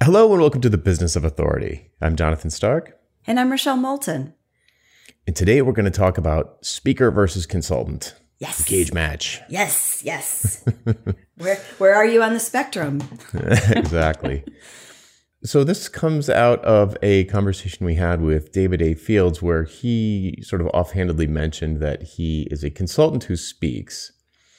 Hello and welcome to the Business of Authority. I'm Jonathan Stark. And I'm Rochelle Moulton. And today we're going to talk about speaker versus consultant. Yes. Gauge match. Yes. Where are you on the spectrum? Exactly. So this comes out of a conversation we had with David A. Fields, where he sort of offhandedly mentioned that he is a consultant who speaks.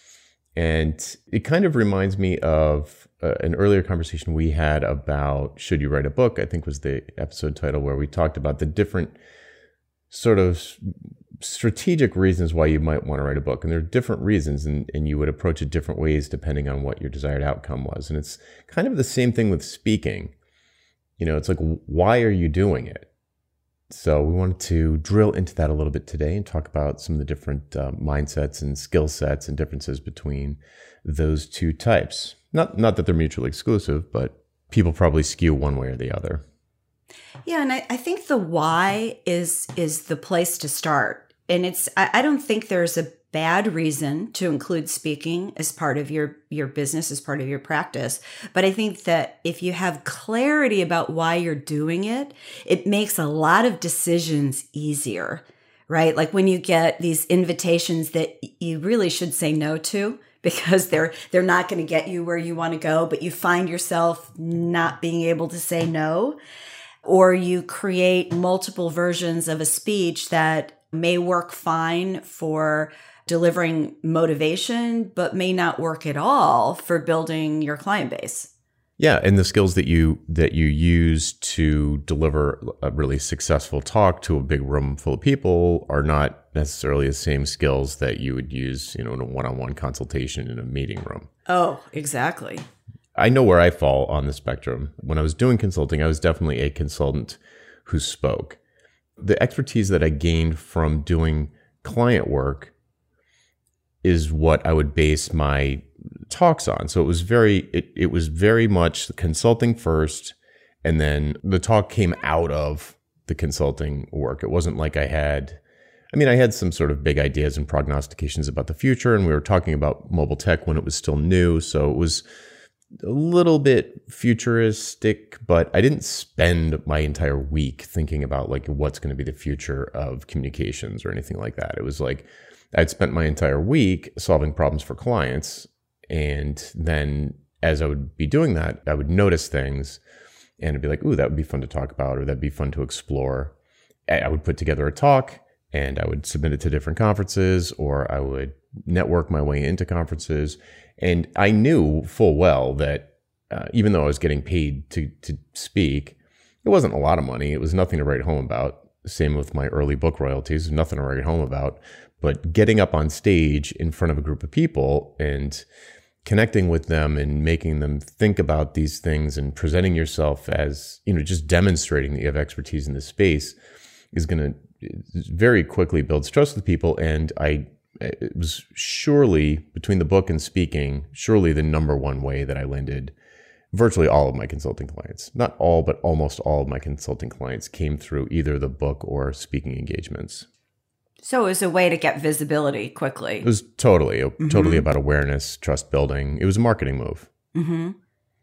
And it kind of reminds me of an earlier conversation we had about should you write a book, I think was the episode title, where we talked about the different sort of strategic reasons why you might want to write a book. And there are different reasons, and you would approach it different ways depending on what your desired outcome was. And it's kind of the same thing with speaking. You know, it's like, why are you doing it? So we wanted to drill into that a little bit today and talk about some of the different mindsets and skill sets and differences between those two types. Not that they're mutually exclusive, but people probably skew one way or the other. Yeah, and I think the why is the place to start. And I don't think there's a bad reason to include speaking as part of your business, as part of your practice. But I think that if you have clarity about why you're doing it, it makes a lot of decisions easier, right? Like when you get these invitations that you really should say no to because they're not going to get you where you want to go, but you find yourself not being able to say no, or you create multiple versions of a speech that may work fine for delivering motivation, but may not work at all for building your client base. Yeah, and the skills that you use to deliver a really successful talk to a big room full of people are not necessarily the same skills that you would use, in a one-on-one consultation in a meeting room. Oh, exactly. I know where I fall on the spectrum. When I was doing consulting, I was definitely a consultant who spoke. The expertise that I gained from doing client work is what I would base my talks on. So it was very much consulting first, and then the talk came out of the consulting work. It wasn't like I had some sort of big ideas and prognostications about the future, and we were talking about mobile tech when it was still new. So it was a little bit futuristic, but I didn't spend my entire week thinking about like what's going to be the future of communications or anything like that. It was like I'd spent my entire week solving problems for clients. And then as I would be doing that, I would notice things and it'd be like, ooh, that would be fun to talk about, or that'd be fun to explore. I would put together a talk and I would submit it to different conferences, or I would network my way into conferences. And I knew full well that even though I was getting paid to speak, it wasn't a lot of money. It was nothing to write home about. Same with my early book royalties, nothing to write home about. But getting up on stage in front of a group of people and connecting with them and making them think about these things and presenting yourself as, just demonstrating that you have expertise in this space is going to very quickly build trust with people. And it was surely, between the book and speaking, surely the number one way that I landed virtually all of my consulting clients. Not all, but almost all of my consulting clients came through either the book or speaking engagements. So it was a way to get visibility quickly. It was totally about awareness, trust building. It was a marketing move. Mm-hmm.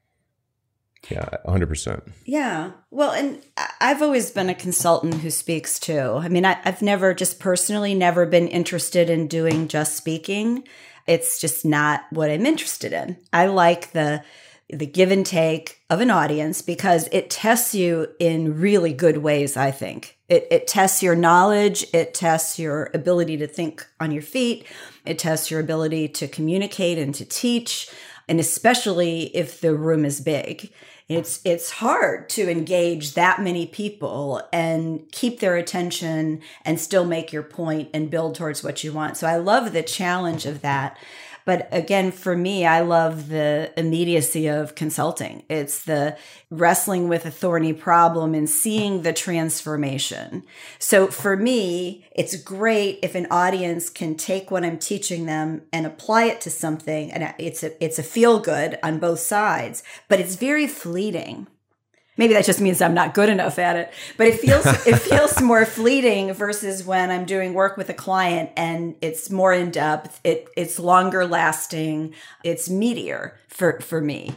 Yeah, 100%. Yeah. Well, and I've always been a consultant who speaks too. I mean, I've never been interested in doing just speaking. It's just not what I'm interested in. I like the give and take of an audience because it tests you in really good ways, I think. It tests your knowledge. It tests your ability to think on your feet. It tests your ability to communicate and to teach, and especially if the room is big. It's hard to engage that many people and keep their attention and still make your point and build towards what you want. So I love the challenge of that. But again, for me, I love the immediacy of consulting. It's the wrestling with a thorny problem and seeing the transformation. So for me, it's great if an audience can take what I'm teaching them and apply it to something. And it's a feel good on both sides, but it's very fleeting. Maybe that just means I'm not good enough at it, but it feels more fleeting versus when I'm doing work with a client and it's more in depth. It's longer lasting. It's meatier for me.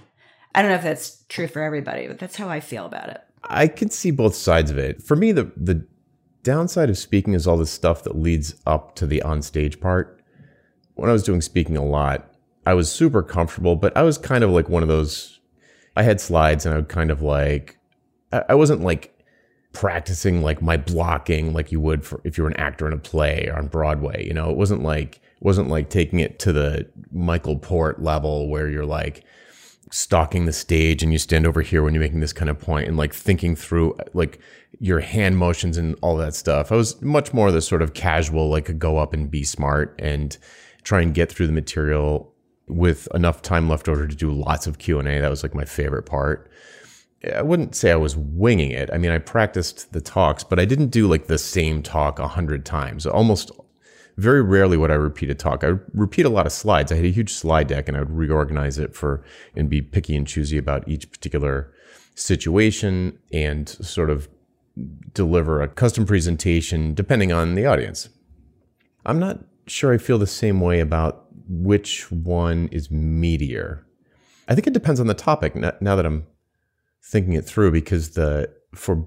I don't know if that's true for everybody, but that's how I feel about it. I can see both sides of it. For me, the downside of speaking is all the stuff that leads up to the on-stage part. When I was doing speaking a lot, I was super comfortable, but I was kind of like one of those, I had slides and I would kind of like, I wasn't like practicing like my blocking like you would for if you're an actor in a play or on Broadway. You know, it wasn't like taking it to the Michael Port level where you're like stalking the stage and you stand over here when you're making this kind of point and like thinking through like your hand motions and all that stuff. I was much more the sort of casual, like go up and be smart and try and get through the material with enough time left over to do lots of Q&A. That was like my favorite part. I wouldn't say I was winging it. I mean, I practiced the talks, but I didn't do like the same talk 100 times. Almost very rarely would I repeat a talk. I would repeat a lot of slides. I had a huge slide deck and I would reorganize it and be picky and choosy about each particular situation and sort of deliver a custom presentation depending on the audience. I'm not sure I feel the same way about which one is meatier. I think it depends on the topic now that I'm thinking it through, because for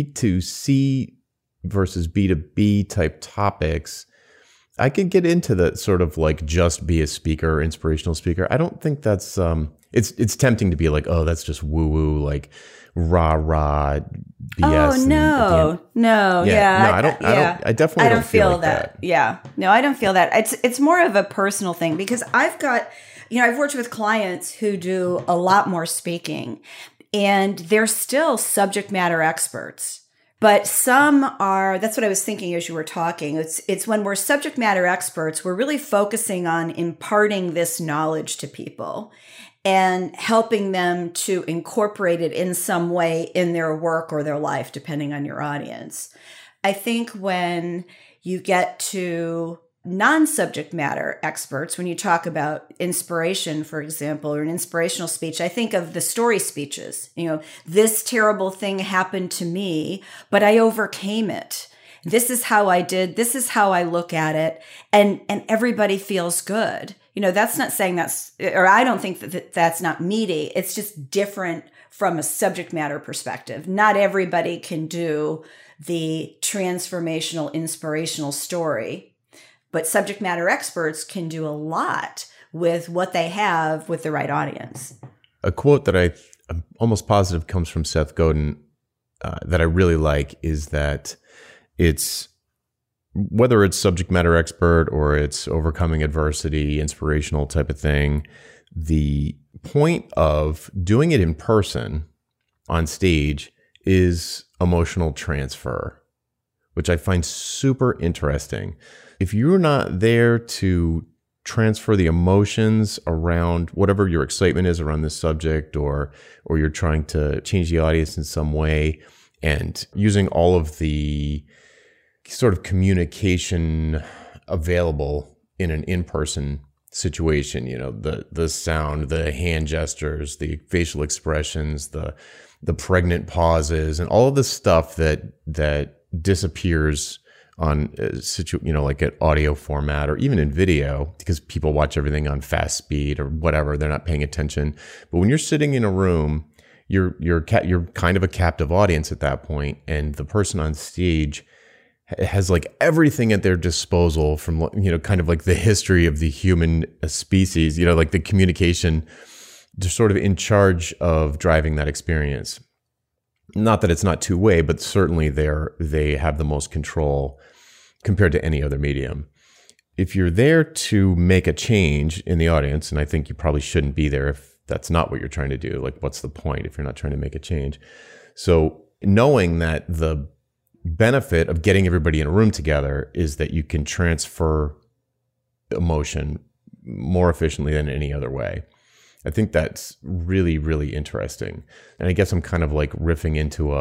B2C versus B2B type topics, I could get into the sort of like just be a speaker or inspirational speaker. I don't think that's it's tempting to be like, oh, that's just woo woo, like rah rah BS. Oh no, I definitely don't feel like that. Yeah, no, I don't feel that. It's more of a personal thing because I've worked with clients who do a lot more speaking, and they're still subject matter experts. But some are, that's what I was thinking as you were talking. It's when we're subject matter experts, we're really focusing on imparting this knowledge to people and helping them to incorporate it in some way in their work or their life, depending on your audience. I think when you get to non-subject matter experts, when you talk about inspiration, for example, or an inspirational speech, I think of the story speeches. You know, this terrible thing happened to me, but I overcame it. This is how I did. This is how I look at it. And everybody feels good. You know, that's not saying I don't think that's not meaty. It's just different from a subject matter perspective. Not everybody can do the transformational, inspirational story. But subject matter experts can do a lot with what they have with the right audience. A quote that I'm almost positive comes from Seth Godin that I really like is that it's, whether it's subject matter expert or it's overcoming adversity, inspirational type of thing, the point of doing it in person on stage is emotional transfer, which I find super interesting. If you're not there to transfer the emotions around whatever your excitement is around this subject, or you're trying to change the audience in some way, and using all of the sort of communication available in an in-person situation, you know, the sound, the hand gestures, the facial expressions, the pregnant pauses, and all of the stuff that disappears on like an audio format or even in video, because people watch everything on fast speed or whatever, they're not paying attention. But when you're sitting in a room, you're kind of a captive audience at that point, and the person on stage has like everything at their disposal from, you know, kind of like the history of the human species, you know, like the communication. They're sort of in charge of driving that experience. Not that it's not two-way, but certainly they have the most control compared to any other medium. If you're there to make a change in the audience, and I think you probably shouldn't be there if that's not what you're trying to do, like what's the point if you're not trying to make a change? So knowing that the benefit of getting everybody in a room together is that you can transfer emotion more efficiently than any other way. I think that's really, really interesting. And I guess I'm kind of like riffing into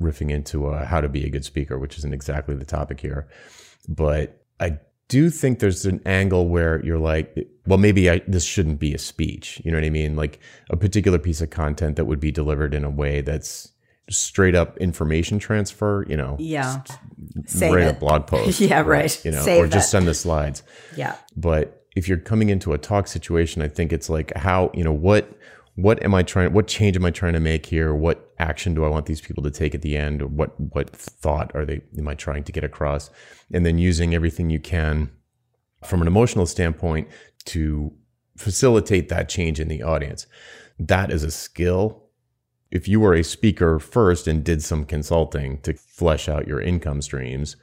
a how to be a good speaker, which isn't exactly the topic here. But I do think there's an angle where you're like, well, maybe this shouldn't be a speech. You know what I mean? Like a particular piece of content that would be delivered in a way that's straight up information transfer, you know? Yeah. Write a blog post. Yeah, right. You know, or just send the slides. Yeah. But if you're coming into a talk situation, I think it's like how, you know, what what change am I trying to make here? What action do I want these people to take at the end? What thought am I trying to get across? And then using everything you can from an emotional standpoint to facilitate that change in the audience. That is a skill. If you were a speaker first and did some consulting to flesh out your income streams,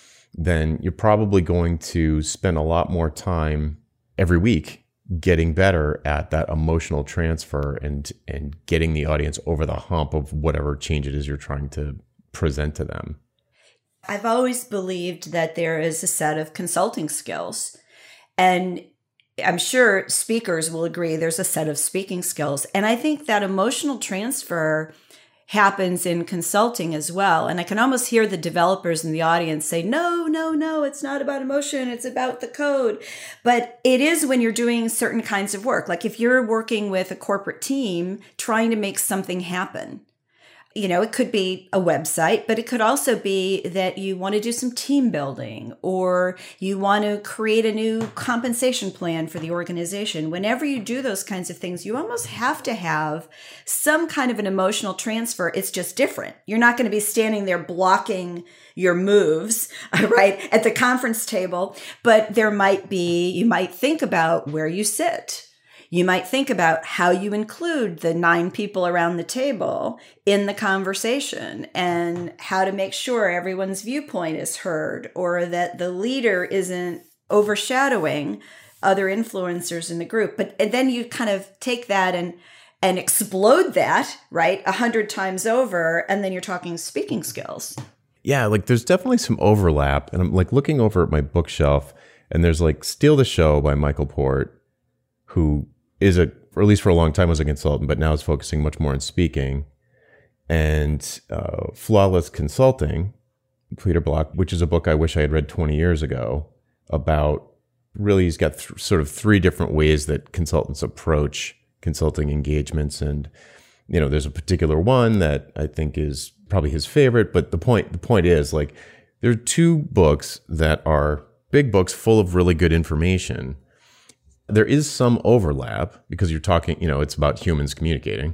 then you're probably going to spend a lot more time every week getting better at that emotional transfer and getting the audience over the hump of whatever change it is you're trying to present to them. I've always believed that there is a set of consulting skills, and I'm sure speakers will agree there's a set of speaking skills. And I think that emotional transfer happens in consulting as well. And I can almost hear the developers in the audience say, no, it's not about emotion. It's about the code. But it is when you're doing certain kinds of work. Like if you're working with a corporate team trying to make something happen. It could be a website, but it could also be that you want to do some team building or you want to create a new compensation plan for the organization. Whenever you do those kinds of things, you almost have to have some kind of an emotional transfer. It's just different. You're not going to be standing there blocking your moves, right, at the conference table, but you might think about where you sit. You might think about how you include the 9 people around the table in the conversation and how to make sure everyone's viewpoint is heard or that the leader isn't overshadowing other influencers in the group. But then you kind of take that and explode that, right, 100 times over, and then you're talking speaking skills. Yeah, like there's definitely some overlap. And I'm like looking over at my bookshelf and there's like Steal the Show by Michael Port, who or at least for a long time was a consultant, but now is focusing much more on speaking, and Flawless Consulting, Peter Block, which is a book I wish I had read 20 years ago about really, he's got sort of 3 different ways that consultants approach consulting engagements. And, there's a particular one that I think is probably his favorite, but the point is like, there are 2 books that are big books full of really good information. There is some overlap because you're talking, it's about humans communicating.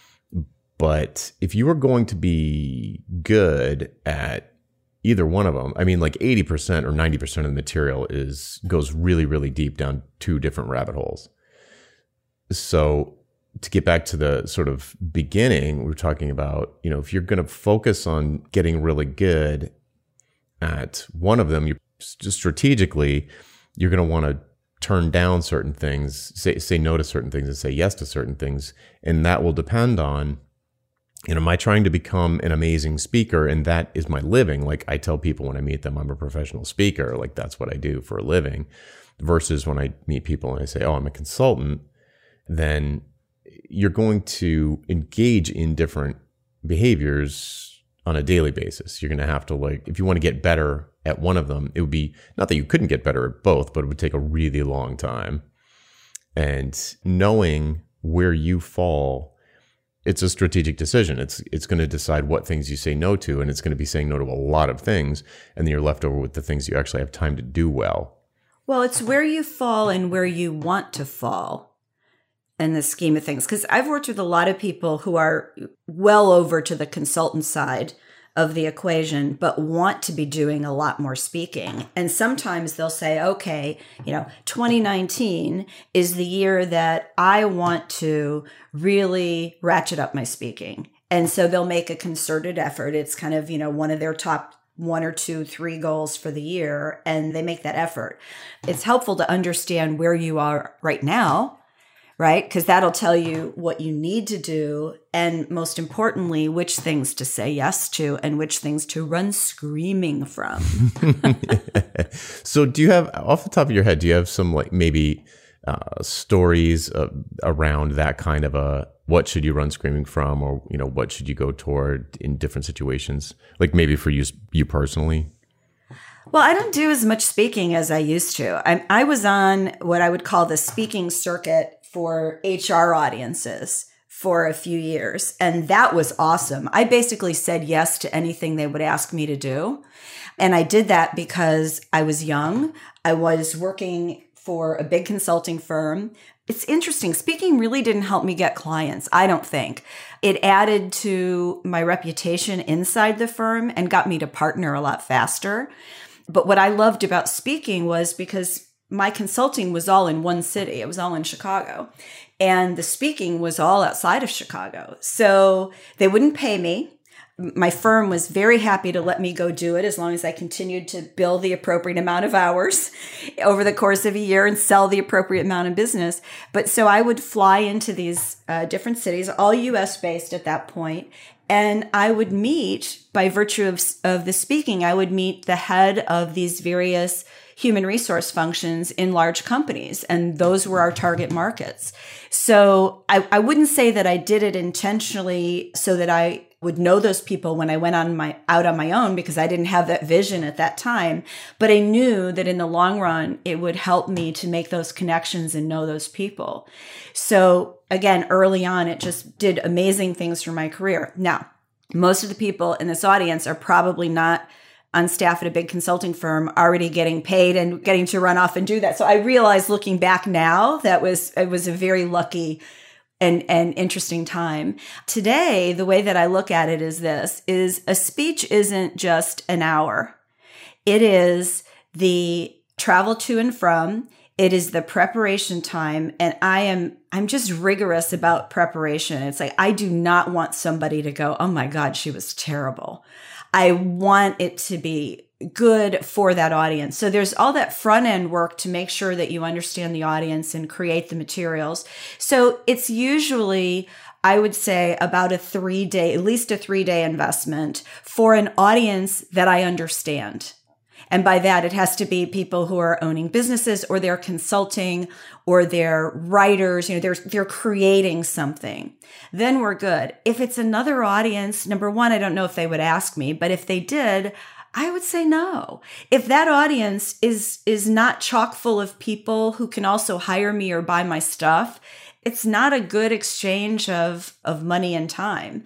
But if you are going to be good at either one of them, I mean, like 80% or 90% of the material goes really, really deep down 2 different rabbit holes. So to get back to the sort of beginning, we're talking about, if you're going to focus on getting really good at one of them, you just strategically, you're going to want to turn down certain things, say no to certain things and say yes to certain things. And that will depend on, am I trying to become an amazing speaker? And that is my living. Like I tell people when I meet them, I'm a professional speaker. Like that's what I do for a living. Versus when I meet people and I say, oh, I'm a consultant, then you're going to engage in different behaviors on a daily basis. You're going to have to if you want to get better at one of them, it would be not that you couldn't get better at both, but it would take a really long time. And knowing where you fall, it's a strategic decision. It's going to decide what things you say no to, and it's going to be saying no to a lot of things, and then you're left over with the things you actually have time to do well. Well, it's where you fall and where you want to fall in the scheme of things. Because I've worked with a lot of people who are well over to the consultant side of the equation, but want to be doing a lot more speaking. And sometimes they'll say, okay, 2019 is the year that I want to really ratchet up my speaking. And so they'll make a concerted effort. It's kind of, one of their top 1 or 2, 3 goals for the year, and they make that effort. It's helpful to understand where you are right now, right? Because that'll tell you what you need to do, and most importantly, which things to say yes to and which things to run screaming from. So do you have, off the top of your head, do you have some maybe stories around that kind of a, what should you run screaming from, or, what should you go toward in different situations? Like maybe for you personally? Well, I don't do as much speaking as I used to. I was on what I would call the speaking circuit for HR audiences for a few years. And that was awesome. I basically said yes to anything they would ask me to do. And I did that because I was young. I was working for a big consulting firm. It's interesting. Speaking really didn't help me get clients, I don't think. It added to my reputation inside the firm and got me to partner a lot faster. But what I loved about speaking was because my consulting was all in one city. It was all in Chicago. And the speaking was all outside of Chicago. So they wouldn't pay me. My firm was very happy to let me go do it as long as I continued to bill the appropriate amount of hours over the course of a year and sell the appropriate amount of business. But so I would fly into these different cities, all US based at that point, and I would meet, by virtue of the speaking, I would meet the head of these various human resource functions in large companies. And those were our target markets. So I wouldn't say that I did it intentionally so that I would know those people when I went out on my own, because I didn't have that vision at that time. But I knew that in the long run, it would help me to make those connections and know those people. So again, early on, it just did amazing things for my career. Now, most of the people in this audience are probably not on staff at a big consulting firm already getting paid and getting to run off and do that. So I realized looking back now that it was a very lucky and interesting time. Today, the way that I look at it is a speech isn't just an hour. It is the travel to and from. It is the preparation time. And I'm just rigorous about preparation. It's like, I do not want somebody to go, oh my God, she was terrible. I want it to be good for that audience. So there's all that front end work to make sure that you understand the audience and create the materials. So it's usually, I would say, about at least a 3-day investment for an audience that I understand. And by that, it has to be people who are owning businesses, or they're consulting, or they're writers, they're creating something. Then we're good. If it's another audience, number one, I don't know if they would ask me, but if they did, I would say no. If that audience is not chock full of people who can also hire me or buy my stuff, it's not a good exchange of money and time.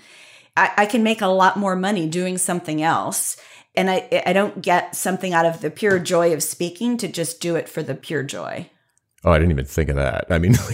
I can make a lot more money doing something else. And I don't get something out of the pure joy of speaking to just do it for the pure joy. Oh, I didn't even think of that. I mean,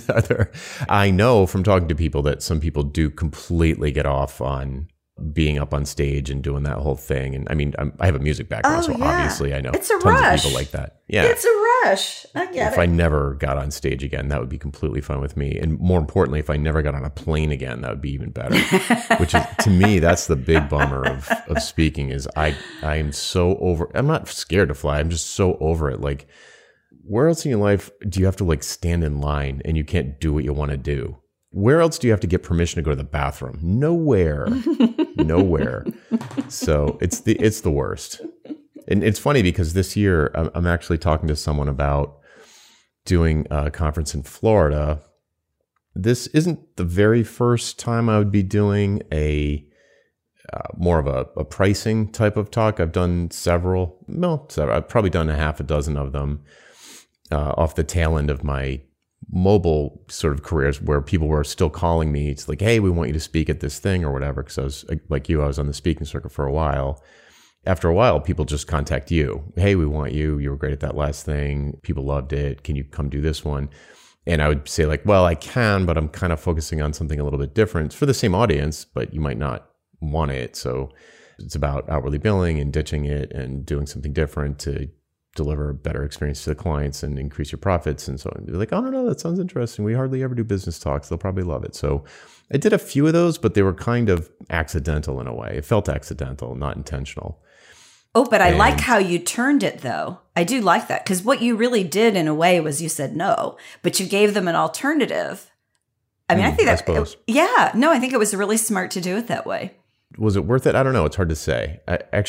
I know from talking to people that some people do completely get off on being up on stage and doing that whole thing. And I mean, I have a music background, so obviously I know it's a tons rush. of people like that. Yeah, it's a rush. I get it. If I never got on stage again, that would be completely fine with me. And more importantly, if I never got on a plane again, that would be even better. Which is, to me, that's the big bummer of speaking is I am so over. I'm not scared to fly. I'm just so over it. Like, where else in your life do you have to like stand in line and you can't do what you want to do? Where else do you have to get permission to go to the bathroom? Nowhere. Nowhere. So it's the worst. And it's funny because this year I'm actually talking to someone about doing a conference in Florida. This isn't the very first time I would be doing more of a pricing type of talk. I've done several. I've probably done a half a dozen of them off the tail end of my mobile sort of careers, where people were still calling me. It's like, hey, we want you to speak at this thing or whatever. Because I was like you, I was on the speaking circuit for a while. After a while, people just contact you. Hey, we want you. You were great at that last thing. People loved it. Can you come do this one? And I would say like, well, I can, but I'm kind of focusing on something a little bit different. It's for the same audience, but you might not want it. So it's about outwardly billing and ditching it and doing something different to deliver a better experience to the clients and increase your profits and so on. They're like, oh, no, that sounds interesting. We hardly ever do business talks. They'll probably love it. So I did a few of those, but they were kind of accidental in a way. It felt accidental, not intentional. Oh, but I like how you turned it, though. I do like that, because what you really did in a way was you said no, but you gave them an alternative. I mean, I think that, I think it was really smart to do it that way. Was it worth it? I don't know. It's hard to say.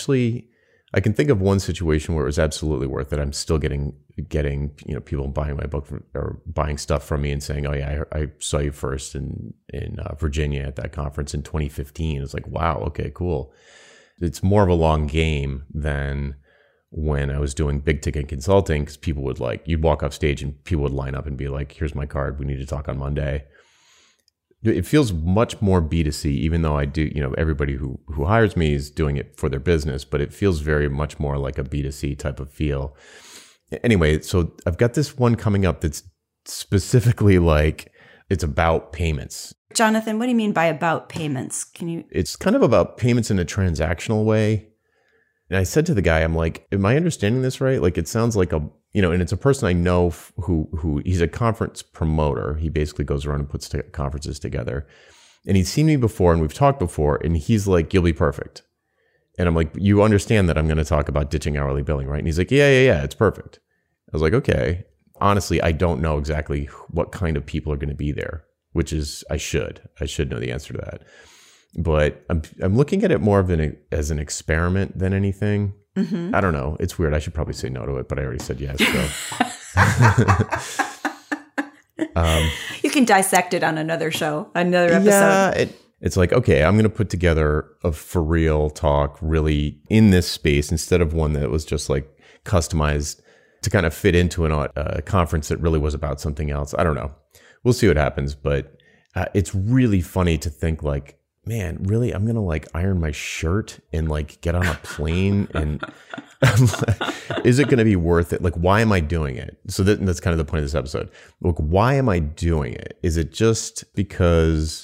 I can think of one situation where it was absolutely worth it. I'm still getting people buying my book or buying stuff from me and saying, oh yeah, I saw you first in Virginia at that conference in 2015. It's like, wow, okay, cool. It's more of a long game than when I was doing big ticket consulting, because people would you'd walk off stage and people would line up and be like, here's my card. We need to talk on Monday. It feels much more B2C, even though I do, everybody who hires me is doing it for their business, but it feels very much more like a B2C type of feel. Anyway, so I've got this one coming up that's specifically like, it's about payments. Jonathan, what do you mean by about payments? It's kind of about payments in a transactional way. And I said to the guy, I'm like, am I understanding this right? Like, it sounds like and it's a person I know who he's a conference promoter. He basically goes around and puts conferences together. And he's seen me before and we've talked before. And he's like, you'll be perfect. And I'm like, you understand that I'm going to talk about ditching hourly billing, right? And he's like, yeah, it's perfect. I was like, okay. Honestly, I don't know exactly what kind of people are going to be there, which is, I should know the answer to that. But I'm looking at it more of as an experiment than anything. Mm-hmm. I don't know. It's weird. I should probably say no to it, but I already said yes. So. You can dissect it on another show, another episode. Yeah, it's like, okay, I'm going to put together a for real talk really in this space instead of one that was just like customized to kind of fit into a conference that really was about something else. I don't know. We'll see what happens. But it's really funny to think like, man, really, I'm going to like iron my shirt and like get on a plane and is it going to be worth it? Like, why am I doing it? So that's kind of the point of this episode. Look, why am I doing it? Is it just because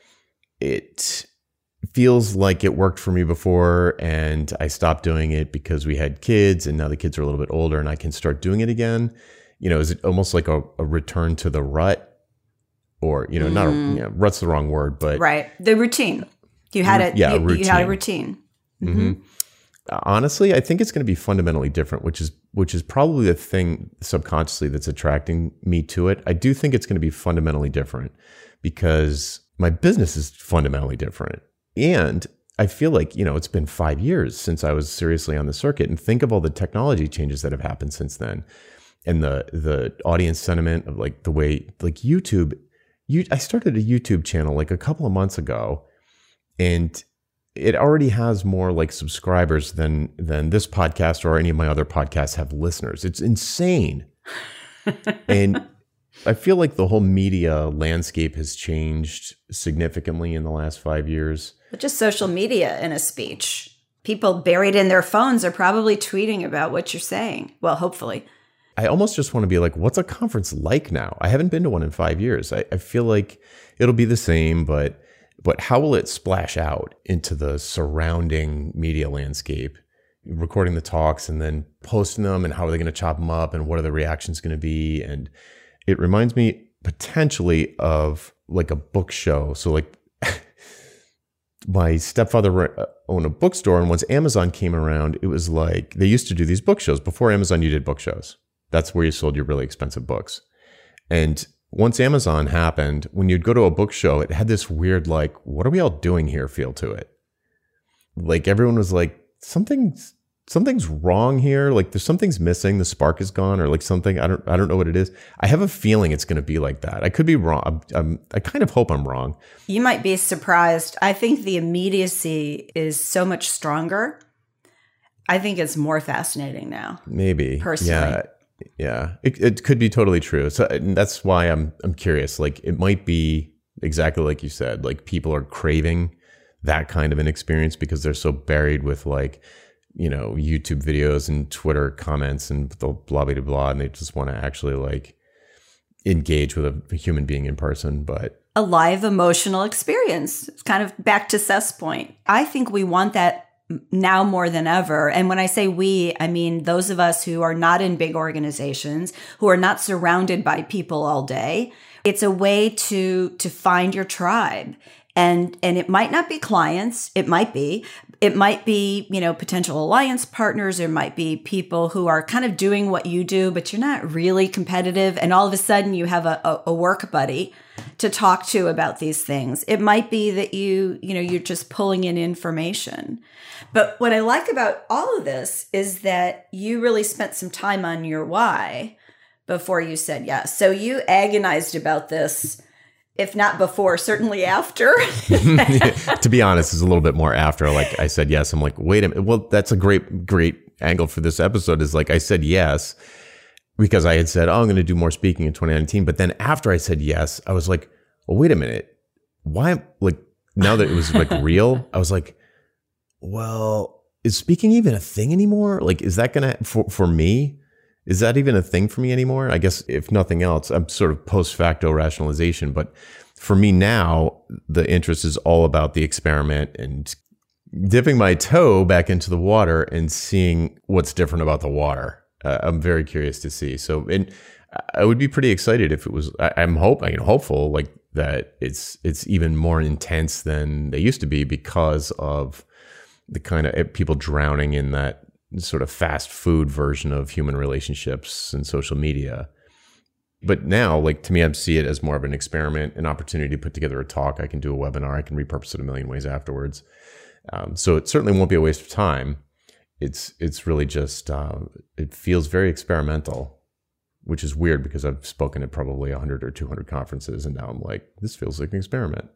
it feels like it worked for me before and I stopped doing it because we had kids and now the kids are a little bit older and I can start doing it again? Is it almost like a return to the rut? Or, rut's the wrong word, but... Right. The routine. You had it. Yeah, routine. You had a routine. Mm-hmm. Honestly, I think it's going to be fundamentally different, which is probably the thing subconsciously that's attracting me to it. I do think it's going to be fundamentally different because my business is fundamentally different. And I feel like, it's been 5 years since I was seriously on the circuit, and think of all the technology changes that have happened since then. And the audience sentiment of like the way, like YouTube, I started a YouTube channel like a couple of months ago, and it already has more like subscribers than this podcast or any of my other podcasts have listeners. It's insane. And I feel like the whole media landscape has changed significantly in the last 5 years. But just social media in a speech. People buried in their phones are probably tweeting about what you're saying. Well, hopefully. I almost just want to be like, what's a conference like now? I haven't been to one in 5 years. I feel like it'll be the same, but how will it splash out into the surrounding media landscape? Recording the talks and then posting them, and how are they going to chop them up, and what are the reactions going to be? And it reminds me potentially of like a book show. So like my stepfather owned a bookstore, and once Amazon came around, it was like they used to do these book shows. Before Amazon, you did book shows. That's where you sold your really expensive books. And once Amazon happened, when you'd go to a book show, it had this weird, like, what are we all doing here feel to it. Like everyone was like, something's wrong here. Like something's missing. The spark is gone, or like something. I don't know what it is. I have a feeling it's going to be like that. I could be wrong. I kind of hope I'm wrong. You might be surprised. I think the immediacy is so much stronger. I think it's more fascinating now. Maybe. Personally. Yeah, it could be totally true. So that's why I'm curious. Like it might be exactly like you said. Like people are craving that kind of an experience because they're so buried with like, YouTube videos and Twitter comments and the blah blah blah, and they just want to actually like engage with a human being in person. But a live emotional experience. It's kind of back to Seth's point. I think we want that now more than ever. And when I say we, I mean those of us who are not in big organizations, who are not surrounded by people all day. It's a way to find your tribe. And it might not be clients. It might be, potential alliance partners. There might be people who are kind of doing what you do, but you're not really competitive. And all of a sudden you have a work buddy to talk to about these things. It might be that you're just pulling in information. But what I like about all of this is that you really spent some time on your why before you said yes. So you agonized about this, if not before, certainly after. To be honest, it's a little bit more after. Like I said yes. I'm like, wait a minute. Well, that's a great angle for this episode. Is like I said yes because I had said, I'm going to do more speaking in 2019. But then after I said yes, I was like, well, wait a minute. Why? Like now that it was like real, I was like, well, is speaking even a thing anymore? Like, is that going to for me? Is that even a thing for me anymore? I guess if nothing else, I'm sort of post facto rationalization. But for me now, the interest is all about the experiment and dipping my toe back into the water and seeing what's different about the water. I'm very curious to see. So, and I would be pretty excited if it was. I'm hopeful like that. It's even more intense than they used to be because of the kind of people drowning in that sort of fast food version of human relationships and social media. But now, like, to me, I see it as more of an experiment, an opportunity to put together a talk. I can do a webinar. I can repurpose it a million ways afterwards. So it certainly won't be a waste of time. It's really just, it feels very experimental, which is weird because I've spoken at probably 100 or 200 conferences. And now I'm like, this feels like an experiment.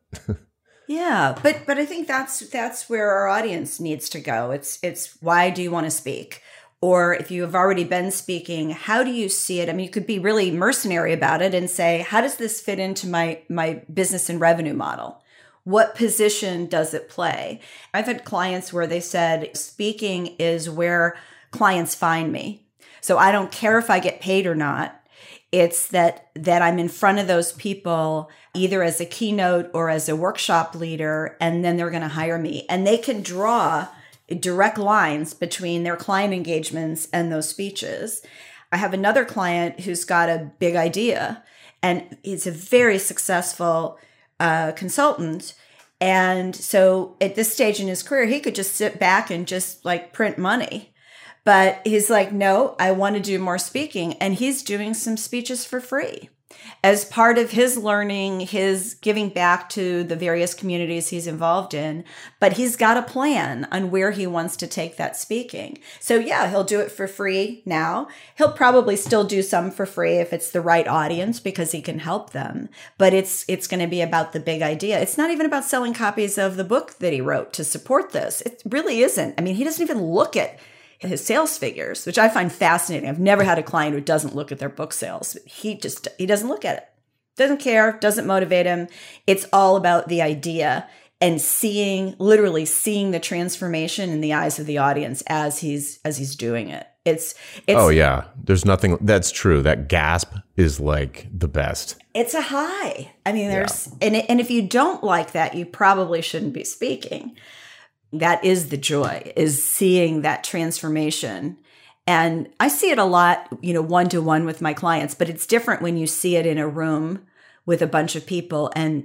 Yeah, but I think that's where our audience needs to go. It's why do you want to speak? Or if you have already been speaking, how do you see it? I mean, you could be really mercenary about it and say, how does this fit into my business and revenue model? What position does it play? I've had clients where they said, speaking is where clients find me. So I don't care if I get paid or not. It's that I'm in front of those people either as a keynote or as a workshop leader, and then they're going to hire me. And they can draw direct lines between their client engagements and those speeches. I have another client who's got a big idea, and he's a very successful consultant. And so at this stage in his career, he could just sit back and just like print money. But he's like, no, I want to do more speaking. And he's doing some speeches for free as part of his learning, his giving back to the various communities he's involved in. But he's got a plan on where he wants to take that speaking. So yeah, he'll do it for free now. He'll probably still do some for free if it's the right audience because he can help them. But it's going to be about the big idea. It's not even about selling copies of the book that he wrote to support this. It really isn't. I mean, he doesn't even look at his sales figures, which I find fascinating. I've never had a client who doesn't look at their book sales. He doesn't look at it. Doesn't care, doesn't motivate him. It's all about the idea and literally seeing the transformation in the eyes of the audience as he's doing it. It's oh yeah, there's nothing that's true. That gasp is like the best. It's a high. I mean, and if you don't like that, you probably shouldn't be speaking. That is the joy, is seeing that transformation. And I see it a lot, one-to-one with my clients, but it's different when you see it in a room with a bunch of people and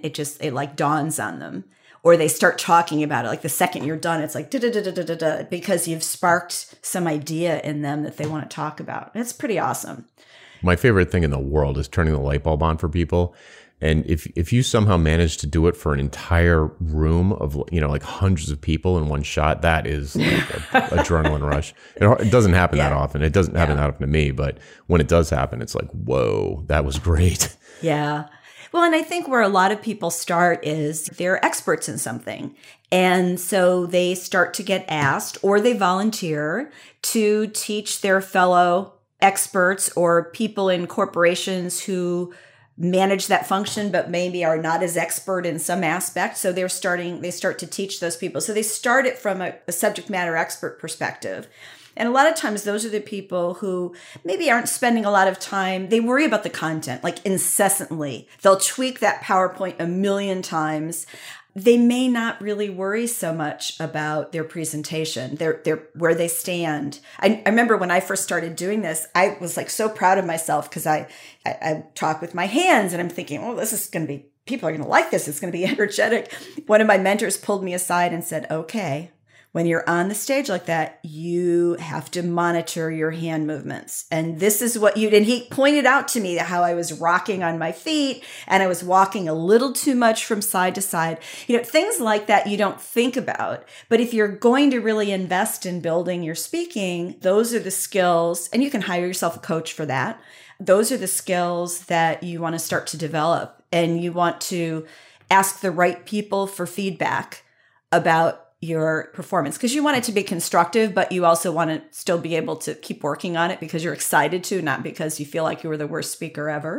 it like dawns on them, or they start talking about it. Like the second you're done, it's like da-da-da-da-da-da, because you've sparked some idea in them that they want to talk about. It's pretty awesome. My favorite thing in the world is turning the light bulb on for people. And if you somehow manage to do it for an entire room of, like hundreds of people in one shot, that is like an adrenaline rush. It doesn't happen that often. It doesn't happen that often to me. But when it does happen, it's like, whoa, that was great. Yeah. Well, and I think where a lot of people start is they're experts in something. And so they start to get asked or they volunteer to teach their fellow experts or people in corporations who manage that function, but maybe are not as expert in some aspect. So they start to teach those people. So they start it from a subject matter expert perspective. And a lot of times those are the people who maybe aren't spending a lot of time. They worry about the content like incessantly. They'll tweak that PowerPoint a million times. They may not really worry so much about their presentation, their where they stand. I remember when I first started doing this, I was like so proud of myself because I talk with my hands and I'm thinking, oh, this is going to be, people are going to like this. It's going to be energetic. One of my mentors pulled me aside and said, okay, when you're on the stage like that, you have to monitor your hand movements. And this is what and he pointed out to me how I was rocking on my feet and I was walking a little too much from side to side. Things like that you don't think about. But if you're going to really invest in building your speaking, those are the skills, and you can hire yourself a coach for that. Those are the skills that you want to start to develop. And you want to ask the right people for feedback about your performance, because you want it to be constructive, but you also want to still be able to keep working on it because you're excited to, not because you feel like you were the worst speaker ever.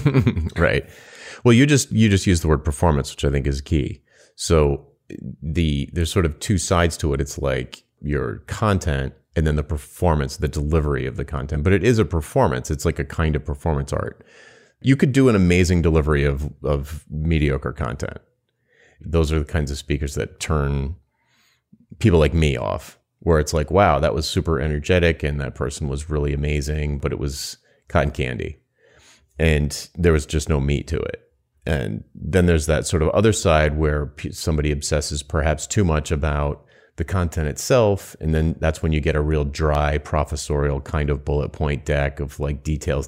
Right. Well, you just used the word performance, which I think is key. So there's sort of two sides to it. It's like your content and then the performance, the delivery of the content. But it is a performance. It's like a kind of performance art. You could do an amazing delivery of mediocre content. Those are the kinds of speakers that turn people like me off, where it's like, wow, that was super energetic and that person was really amazing, but it was cotton candy and there was just no meat to it. And then there's that sort of other side where somebody obsesses perhaps too much about the content itself. And then that's when you get a real dry professorial kind of bullet point deck of like details.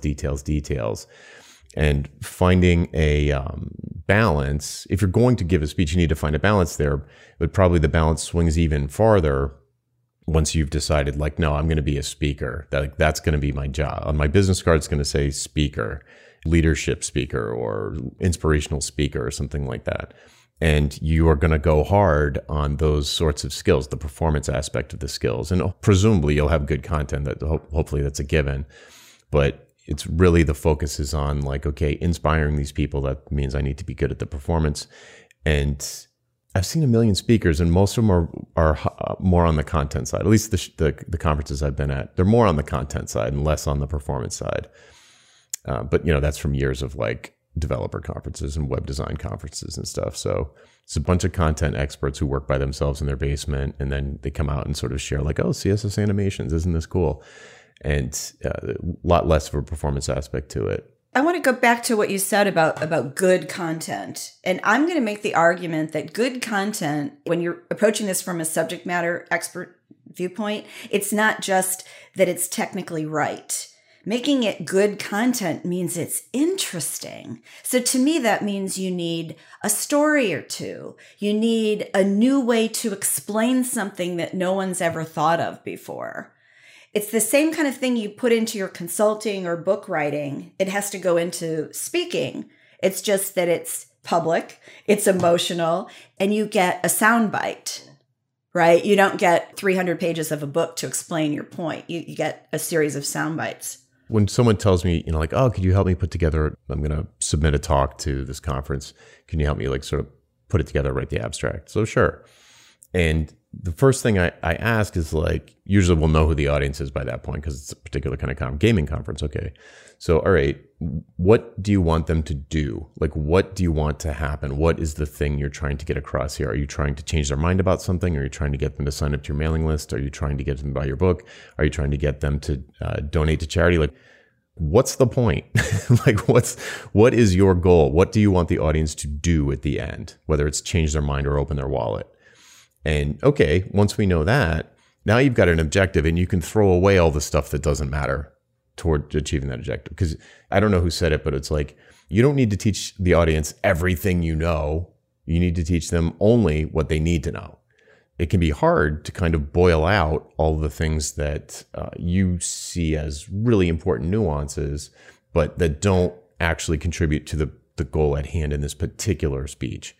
And finding a balance, if you're going to give a speech, you need to find a balance there. But probably the balance swings even farther once you've decided, like, no, I'm going to be a speaker. That's going to be my job. On my business card, it's going to say speaker, leadership speaker, or inspirational speaker, or something like that. And you are going to go hard on those sorts of skills, the performance aspect of the skills. And presumably you'll have good content that hopefully that's a given. But it's really the focus is on like, okay, inspiring these people. That means I need to be good at the performance. And I've seen a million speakers and most of them are more on the content side. At least the conferences I've been at, they're more on the content side and less on the performance side. But that's from years of like developer conferences and web design conferences and stuff. So it's a bunch of content experts who work by themselves in their basement. And then they come out and sort of share like, oh, CSS animations, isn't this cool? And a lot less of a performance aspect to it. I want to go back to what you said about good content. And I'm going to make the argument that good content, when you're approaching this from a subject matter expert viewpoint, it's not just that it's technically right. Making it good content means it's interesting. So to me, that means you need a story or two. You need a new way to explain something that no one's ever thought of before. It's the same kind of thing you put into your consulting or book writing. It has to go into speaking. It's just that it's public, it's emotional, and you get a soundbite, right? You don't get 300 pages of a book to explain your point. You get a series of sound bites. When someone tells me, like, oh, could you help me put together, I'm going to submit a talk to this conference. Can you help me like sort of put it together, write the abstract? So sure. And the first thing I ask is like, usually we'll know who the audience is by that point because it's a particular kind of gaming conference. Okay. So, all right, what do you want them to do? Like, what do you want to happen? What is the thing you're trying to get across here? Are you trying to change their mind about something? Are you trying to get them to sign up to your mailing list? Are you trying to get them to buy your book? Are you trying to get them to donate to charity? Like, what's the point? Like, what is your goal? What do you want the audience to do at the end? Whether it's change their mind or open their wallet. And okay, once we know that, now you've got an objective and you can throw away all the stuff that doesn't matter toward achieving that objective. Because I don't know who said it, but it's like, you don't need to teach the audience everything you know. You need to teach them only what they need to know. It can be hard to kind of boil out all the things that you see as really important nuances, but that don't actually contribute to the goal at hand in this particular speech.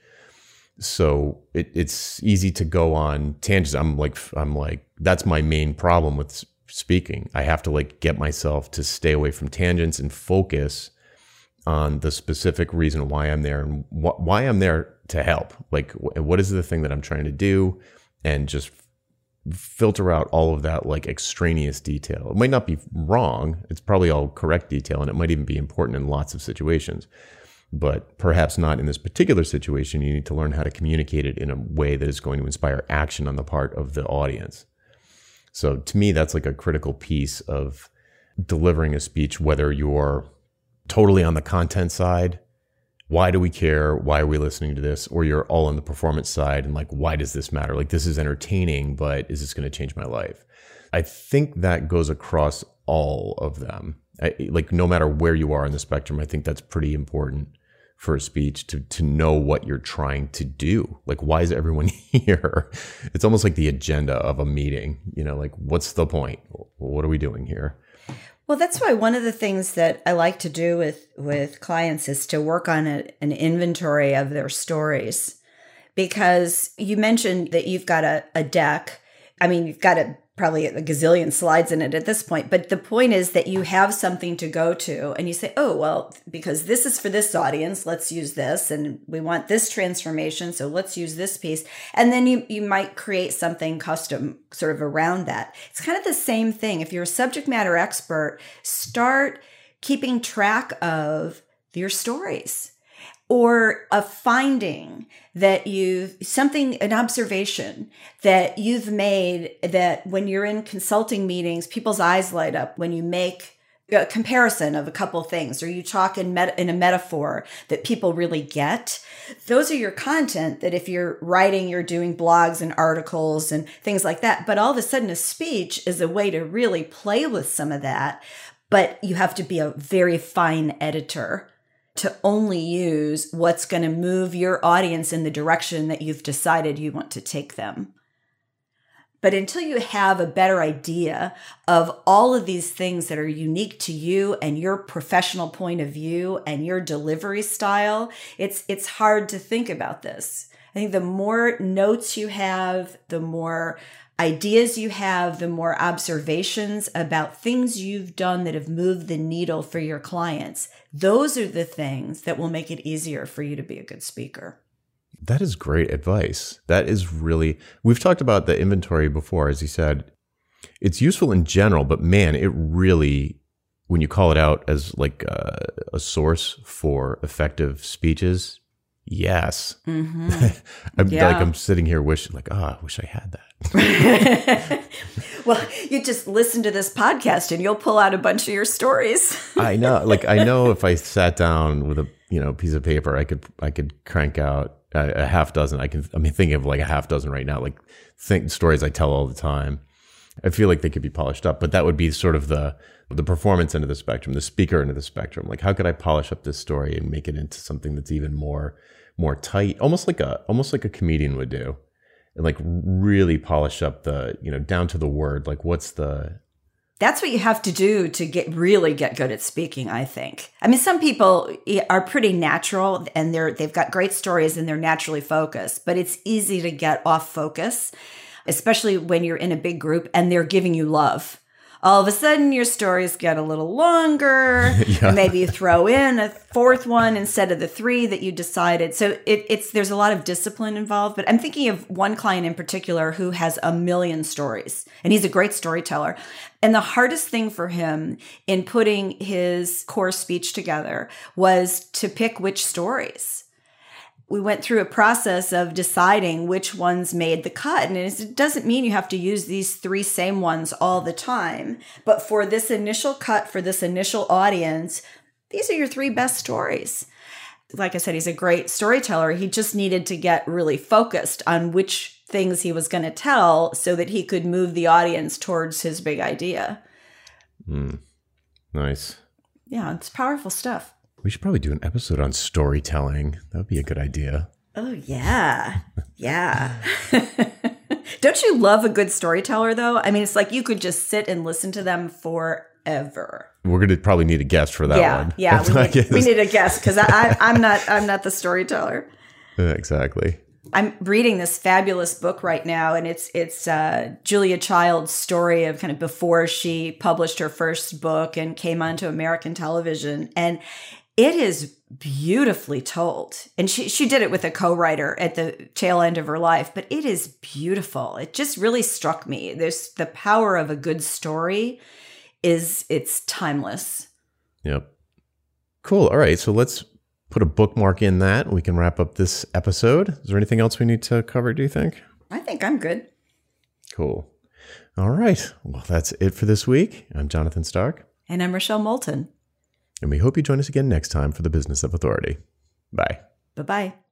So it's easy to go on tangents. I'm like, that's my main problem with speaking. I have to like get myself to stay away from tangents and focus on the specific reason why I'm there and why I'm there to help. Like, what is the thing that I'm trying to do, and just filter out all of that like extraneous detail. It might not be wrong. It's probably all correct detail, and it might even be important in lots of situations. But perhaps not in this particular situation. You need to learn how to communicate it in a way that is going to inspire action on the part of the audience. So to me, that's like a critical piece of delivering a speech, whether you're totally on the content side, why do we care? Why are we listening to this? Or you're all on the performance side and like, why does this matter? Like, this is entertaining, but is this going to change my life? I think that goes across all of them. Like, no matter where you are in the spectrum, I think that's pretty important for a speech to know what you're trying to do. Like, why is everyone here? It's almost like the agenda of a meeting, like, what's the point? What are we doing here? Well, that's why one of the things that I like to do with clients is to work on an inventory of their stories. Because you mentioned that you've got a deck. I mean, you've got a probably a gazillion slides in it at this point. But the point is that you have something to go to and you say, oh, well, because this is for this audience, let's use this. And we want this transformation, so let's use this piece. And then you might create something custom sort of around that. It's kind of the same thing. If you're a subject matter expert, start keeping track of your stories. Or a finding that an observation that you've made that when you're in consulting meetings, people's eyes light up when you make a comparison of a couple things, or you talk in a metaphor that people really get. Those are your content that if you're writing, you're doing blogs and articles and things like that. But all of a sudden a speech is a way to really play with some of that. But you have to be a very fine editor to only use what's going to move your audience in the direction that you've decided you want to take them. But until you have a better idea of all of these things that are unique to you and your professional point of view and your delivery style, it's hard to think about this. I think the more notes you have, the more ideas you have, the more observations about things you've done that have moved the needle for your clients. Those are the things that will make it easier for you to be a good speaker. That is great advice. That is really, we've talked about the inventory before, as you said. It's useful in general, but man, it really, when you call it out as like a source for effective speeches, yes. Mm-hmm. I'm sitting here wishing I wish I had that. Well, you just listen to this podcast and you'll pull out a bunch of your stories. I know. I know if I sat down with a piece of paper, I could crank out a half dozen. I'm thinking of like a half dozen right now, stories I tell all the time. I feel like they could be polished up, but that would be sort of the performance end of the spectrum, the speaker end of the spectrum. Like, how could I polish up this story and make it into something that's even more tight, almost like a comedian would do, and like really polish up the, down to the word. Like, that's what you have to do to really get good at speaking, I think. I mean, some people are pretty natural and they've got great stories and they're naturally focused, but it's easy to get off focus, especially when you're in a big group and they're giving you love. All of a sudden, your stories get a little longer. Yeah. And maybe you throw in a fourth one instead of the 3 that you decided. So there's a lot of discipline involved. But I'm thinking of one client in particular who has 1 million stories, and he's a great storyteller. And the hardest thing for him in putting his core speech together was to pick which stories. We went through a process of deciding which ones made the cut. And it doesn't mean you have to use these 3 same ones all the time. But for this initial cut, for this initial audience, these are your 3 best stories. Like I said, he's a great storyteller. He just needed to get really focused on which things he was going to tell so that he could move the audience towards his big idea. Nice. Yeah, it's powerful stuff. We should probably do an episode on storytelling. That would be a good idea. Oh, yeah. Yeah. Don't you love a good storyteller, though? I mean, it's like you could just sit and listen to them forever. We're going to probably need a guest for that one. Yeah, we need a guest because I'm not the storyteller. Exactly. I'm reading this fabulous book right now, and it's Julia Child's story of kind of before she published her first book and came onto American television. And it is beautifully told. And she did it with a co-writer at the tail end of her life, but it is beautiful. It just really struck me. There's the power of a good story it's timeless. Yep. Cool. All right. So let's put a bookmark in that. We can wrap up this episode. Is there anything else we need to cover, do you think? I think I'm good. Cool. All right. Well, that's it for this week. I'm Jonathan Stark. And I'm Rochelle Moulton. And we hope you join us again next time for the Business of Authority. Bye. Bye-bye.